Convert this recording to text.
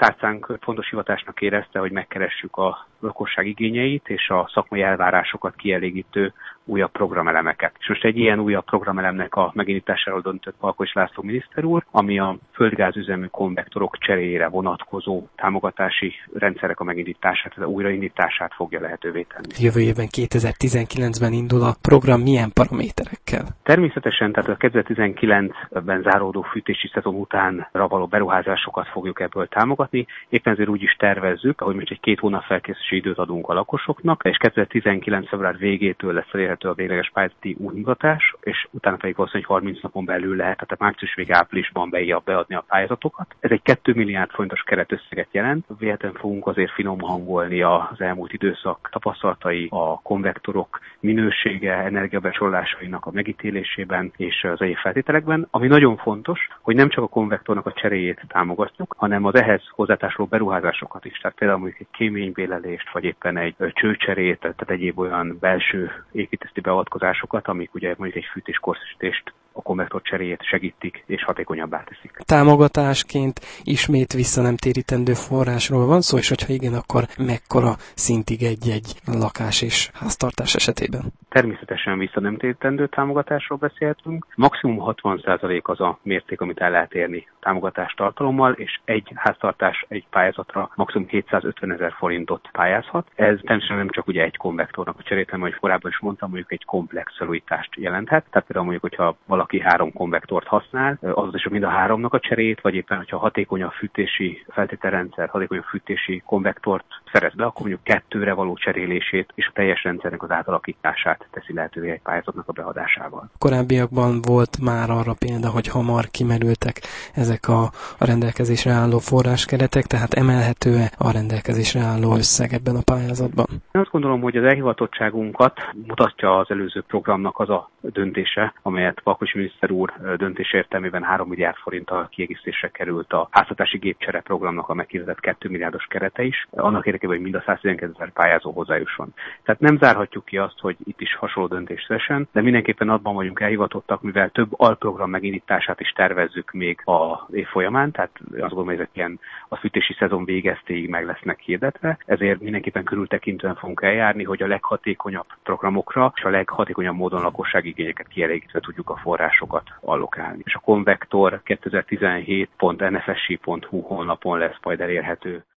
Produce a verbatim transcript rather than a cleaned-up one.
tárcánk fontos hivatásnak érezte, hogy megkeressük a lakosság igényeit és a szakmai elvárásokat kielégítő újabb programelemeket. És most egy ilyen újabb programelemnek a megindításáról döntött Palkovics László miniszter úr, ami a földgázüzemű konvektorok cseréjére vonatkozó támogatási rendszerek a megindítását, az újraindítását fogja lehetővé tenni. Jövő évben kétezer-tizenkilencben indul a program, milyen paraméterekkel? Természetesen, tehát a kétezer-tizenkilencben záródó fűtési szezon utánra való beruházásokat fogjuk ebből támogatni. Éppen ezért úgy is tervezzük, hogy most egy két hónap felkészülési időt adunk a lakosoknak, és kétezer-tizenkilenc február végétől lesz elérhető a végleges pályázati útmutatás, és utána pedig valószínűleg harminc napon belül lehet, tehát március végig áprilisban beadni a pályázatokat. Ez egy két milliárd forintos keretösszeget jelent. Véletlenül fogunk azért finom hangolni az elmúlt időszak tapasztalatai, a konvektorok minősége, energiabesorolásainak a megítélésében és az egyéb feltételekben. Ami nagyon fontos, hogy nem csak a konvektornak a cseréjét támogatjuk, hanem az ehhez hozzátársuló beruházásokat is. Tehát például mondjuk egy kéménybélelést, vagy éppen egy csőcserét, tehát egyéb olyan belső építészeti beavatkozásokat, amik ugye mondjuk egy fűtéskorszerűsítést, a konvektor cseréjét segítik és hatékonyabbá teszik. Támogatásként ismét vissza nem térítendő forrásról van szó, és hogyha igen, akkor mekkora szintig egy-egy lakás és háztartás esetében? Természetesen vissza nem térítendő támogatásról beszélhetünk. Maximum hatvan százalék az a mérték, amit el lehet érni támogatás tartalommal, és egy háztartás egy pályázatra maximum hétszázötven ezer forintot pályázhat. Ez természetesen nem csak ugye egy konvektornak a cserét, hanem ahogy korábban is mondtam, mondjuk egy komplex felújítást jelenthet. Tehát például mondjuk, hogyha valaki három konvektort használ, azaz is mind a háromnak a cserét, vagy éppen, hogyha hatékonyabb fűtési feltételrendszer, hatékonyabb fűtési konvektort szerez be, akkor mondjuk kettőre való cserélését és a teljes rendszernek az átalakítását teszi lehetővé egy pályázatnak a beadásával. Korábbiakban volt már arra példa, hogy hamar kimerültek ezek a, a rendelkezésre álló forráskeretek, tehát emelhető-e a rendelkezésre álló összeg ebben a pályázatban? Én azt gondolom, hogy az elhivatottságunkat mutatja az előző programnak az a döntése, amelyet Palkovics miniszter úr döntés értelmében három milliárd forinttal kiegészítésre került a háztartási gépcsere programnak a meghirdetett két milliárdos kerete is, annak érdekében, hogy mind a száztizenkét ezer pályázó hozzájusson. Tehát nem zárhatjuk ki azt, hogy itt is hasonló döntés szesen, de mindenképpen abban vagyunk elhivatottak, mivel több alprogram megindítását is tervezzük még az év folyamán, tehát azt gondolom, hogy ezek ilyen a fűtési szezon végeztéig meg lesznek hirdetve, ezért mindenképpen körültekintően fogunk eljárni, hogy a leghatékonyabb programokra és a leghatékonyabb módon lakossági igényeket kielégítve tudjuk a forrásokat allokálni. És a konvektor kétezer-tizenhét pont en ef es i pont hu honlapon lesz majd elérhető.